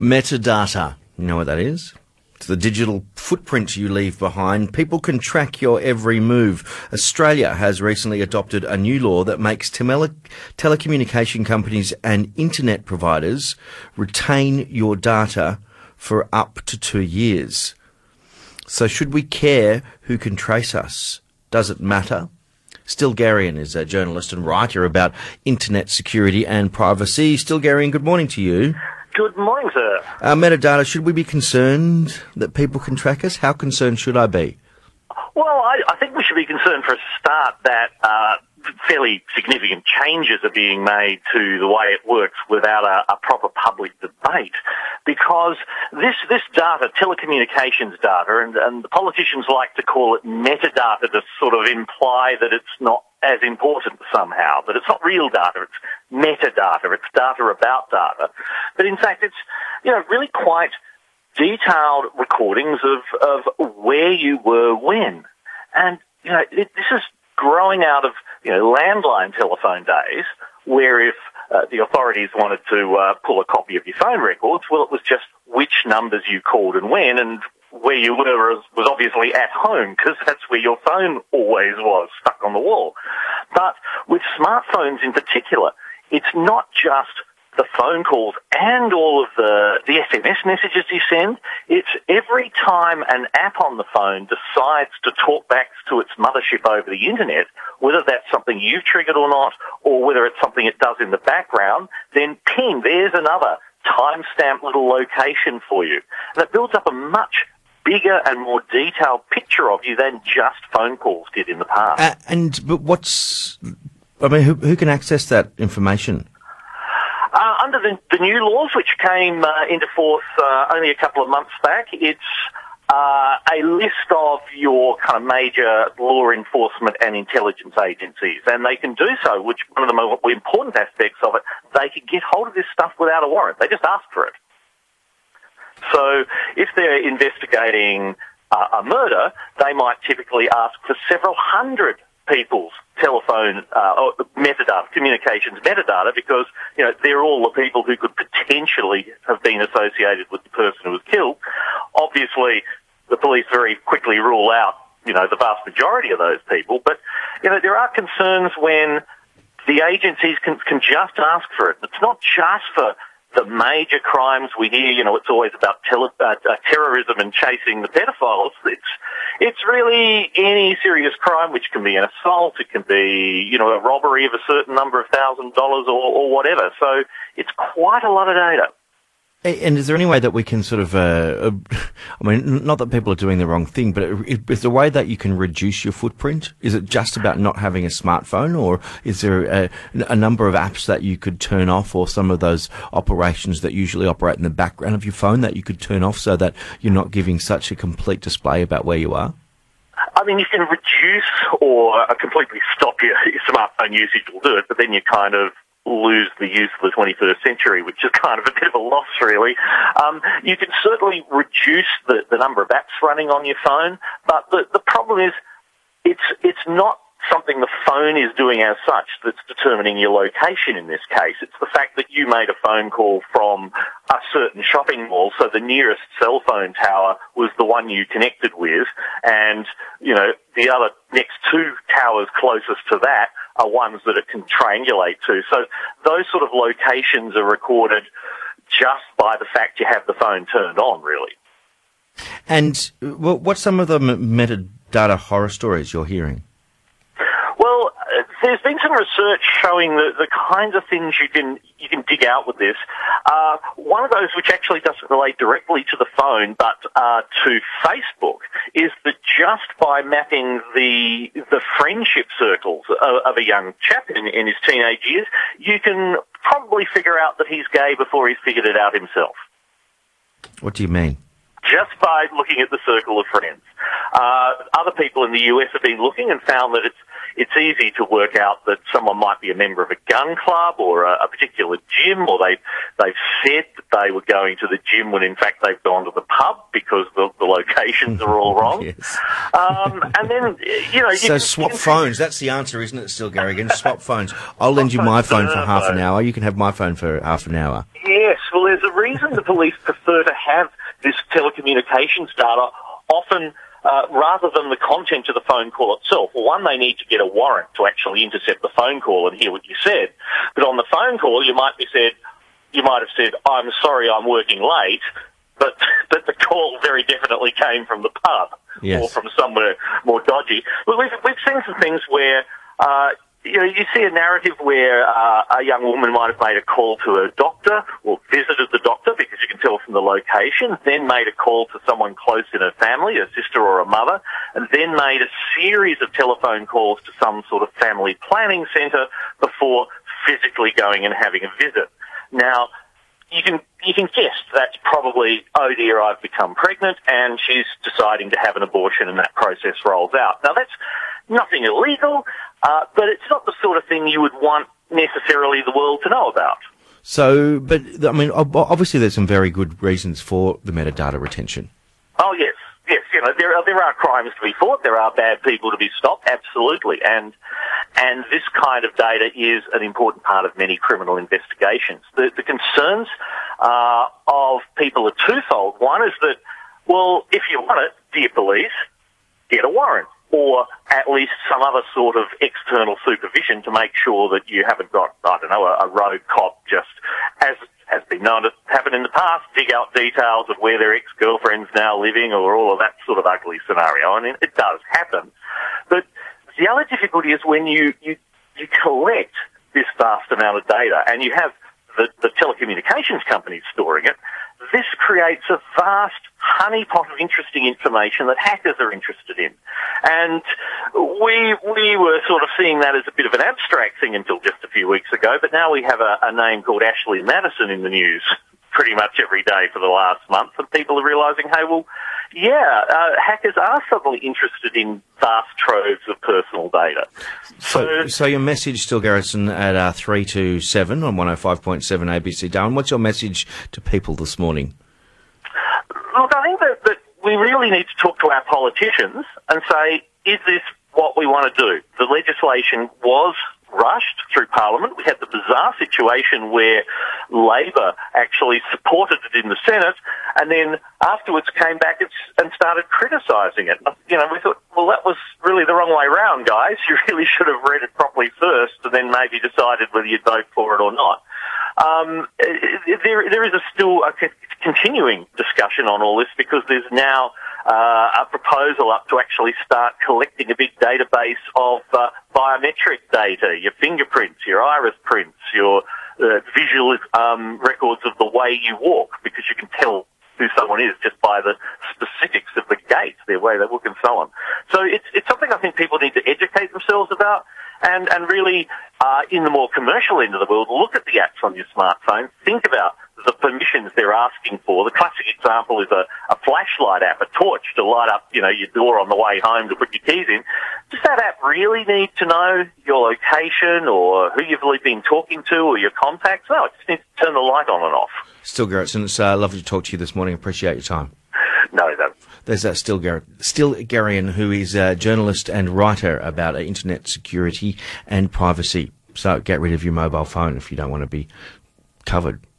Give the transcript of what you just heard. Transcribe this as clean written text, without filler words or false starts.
Metadata. You know what that is? It's the digital footprint you leave behind. People can track your every move. Australia has recently adopted a new law that makes telecommunication companies and internet providers retain your data for up to 2 years. So should we care who can trace us? Does it matter? Stilgarian is a journalist and writer about internet security and privacy. Stilgarian, good morning to you. Good morning, sir. Metadata, should we be concerned that people can track us? How concerned should I be? Well, I think we should be concerned for a start that fairly significant changes are being made to the way it works without a proper public debate, because this data, telecommunications data, and the politicians like to call it metadata to sort of imply that it's not as important somehow, that it's not real data, it's metadata, it's data about data. But in fact, it's, really quite detailed recordings of where you were when. And, this is growing out of, landline telephone days, where if the authorities wanted to pull a copy of your phone records, well, it was just which numbers you called and when, and where you were was obviously at home, because that's where your phone always was, stuck on the wall. But with smartphones in particular, it's not just the phone calls and all of the SMS messages you send. It's every time an app on the phone decides to talk back to its mothership over the internet, whether that's something you've triggered or not, or whether it's something it does in the background, then ping, there's another timestamp little location for you. And it builds up a much bigger and more detailed picture of you than just phone calls did in the past. But who can access that information? Under the new laws, which came into force only a couple of months back, it's a list of your kind of major law enforcement and intelligence agencies, and they can do so, which one of the more important aspects of it, they can get hold of this stuff without a warrant. They just ask for it. So if they're investigating a murder, they might typically ask for several hundred people's telephone or metadata, communications metadata, because they're all the people who could potentially have been associated with the person who was killed. Obviously, the police very quickly rule out the vast majority of those people, but there are concerns when the agencies can just ask for it. It's not just for the major crimes we hear, it's always about terrorism and chasing the pedophiles. It's really any serious crime, which can be an assault, it can be, a robbery of a certain number of $1,000s or whatever. So it's quite a lot of data. And is there any way that we can sort of, not that people are doing the wrong thing, but is there a way that you can reduce your footprint? Is it just about not having a smartphone, or is there a number of apps that you could turn off, or some of those operations that usually operate in the background of your phone that you could turn off so that you're not giving such a complete display about where you are? You can reduce or completely stop your smartphone usage will do it, but then you kind of lose the use of the 21st century, which is kind of a bit of a loss, really. You can certainly reduce the number of apps running on your phone, but the problem is it's not something the phone is doing as such that's determining your location in this case. It's the fact that you made a phone call from a certain shopping mall, so the nearest cell phone tower was the one you connected with, and, the other next two towers closest to that are ones that it can triangulate to. So those sort of locations are recorded just by the fact you have the phone turned on, really. And what's some of the metadata horror stories you're hearing? Well, there's been some research showing the kinds of things you can dig out with this. One of those, which actually doesn't relate directly to the phone, but to Facebook, is that just by mapping the friendship circles of a young chap in his teenage years, you can probably figure out that he's gay before he's figured it out himself. What do you mean? Just by looking at the circle of friends. Other people in the US have been looking and found that it's easy to work out that someone might be a member of a gun club or a particular gym, or they've said that they were going to the gym when in fact they've gone to the pub because the locations are all wrong. Yes. And then, So swap phones. That's the answer, isn't it, still, Gary? Again, swap phones. I'll lend you my phone for half an hour. You can have my phone for half an hour. Yes, well, there's a reason the police prefer to have this telecommunications data often rather than the content of the phone call itself. Well, one, they need to get a warrant to actually intercept the phone call and hear what you said. But on the phone call, you might have said, "I'm sorry, I'm working late," but the call very definitely came from the pub. Yes. Or from somewhere more dodgy. Well, we've seen some things where you see a narrative where a young woman might have made a call to a doctor or visited the doctor because you can tell from the location, then made a call to someone close in her family, a sister or a mother, and then made a series of telephone calls to some sort of family planning centre before physically going and having a visit. Now, you can guess that's probably, oh dear, I've become pregnant, and she's deciding to have an abortion, and that process rolls out. Now, that's nothing illegal, but it's not the sort of thing you would want necessarily the world to know about. So, but, I mean, obviously there's some very good reasons for the metadata retention. Oh, yes. Yes, there are crimes to be fought, there are bad people to be stopped, absolutely, and this kind of data is an important part of many criminal investigations. The concerns of people are twofold. One is that, well, if you want it, dear police, get a warrant, or at least some other sort of external supervision to make sure that you haven't got, I don't know, a rogue cop just, as has been known to happen in the past, dig out details of where their ex-girlfriend's now living or all of that sort of ugly scenario. I mean, it does happen. But the other difficulty is when you collect this vast amount of data and you have the telecommunications companies storing it, this creates a vast honeypot of interesting information that hackers are interested in. And we were sort of seeing that as a bit of an abstract thing until just a few weeks ago, but now we have a name called Ashley Madison in the news pretty much every day for the last month, and people are realising, hey, well, yeah, hackers are suddenly interested in vast troves of personal data. So your message still, Garrison, at 3 to 7 on 105.7 ABC Darwin. What's your message to people this morning? Look, I think that we really need to talk to our politicians and say, is this what we want to do? The legislation was rushed through Parliament. We had the bizarre situation where Labor actually supported it in the Senate and then afterwards came back and started criticising it. You know, we thought, well, that was really the wrong way round, guys. You really should have read it properly first and then maybe decided whether you'd vote for it or not. There is still a continuing discussion on all this because there's now a proposal up to actually start collecting a big database of biometric data, your fingerprints, your iris prints, your visual records of the way you walk, because you can tell who someone is just by the specifics of the gait, their way they look and so on. So it's something I think people need to educate themselves about and really, in the more commercial end of the world, look at the apps on your smartphone, think about the permissions they're asking for. The classic example is a flashlight app, a torch to light up, your door on the way home to put your keys in. Does that app really need to know your location or who you've been talking to or your contacts? No, it just needs to turn the light on and off. Still, Garrison, it's lovely to talk to you this morning. Appreciate your time. No, that. There's Still Garian, who is a journalist and writer about internet security and privacy. So get rid of your mobile phone if you don't want to be covered.